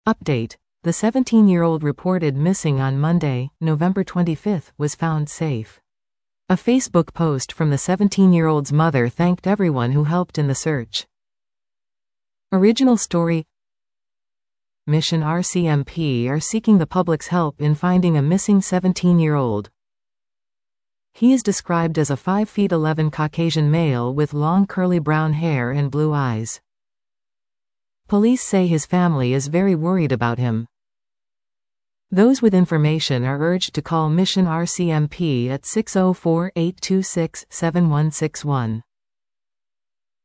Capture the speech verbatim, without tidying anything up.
Update. The seventeen-year-old reported missing on Monday, November twenty-fifth, was found safe. A Facebook post from the seventeen-year-old's mother thanked everyone who helped in the search. Original story. Mission R C M P are seeking the public's help in finding a missing seventeen-year-old. He is described as a five feet eleven Caucasian male with long curly brown hair and blue eyes. Police say his family is very worried about him. Those with information are urged to call Mission R C M P at six oh four, eight two six, seven one six one.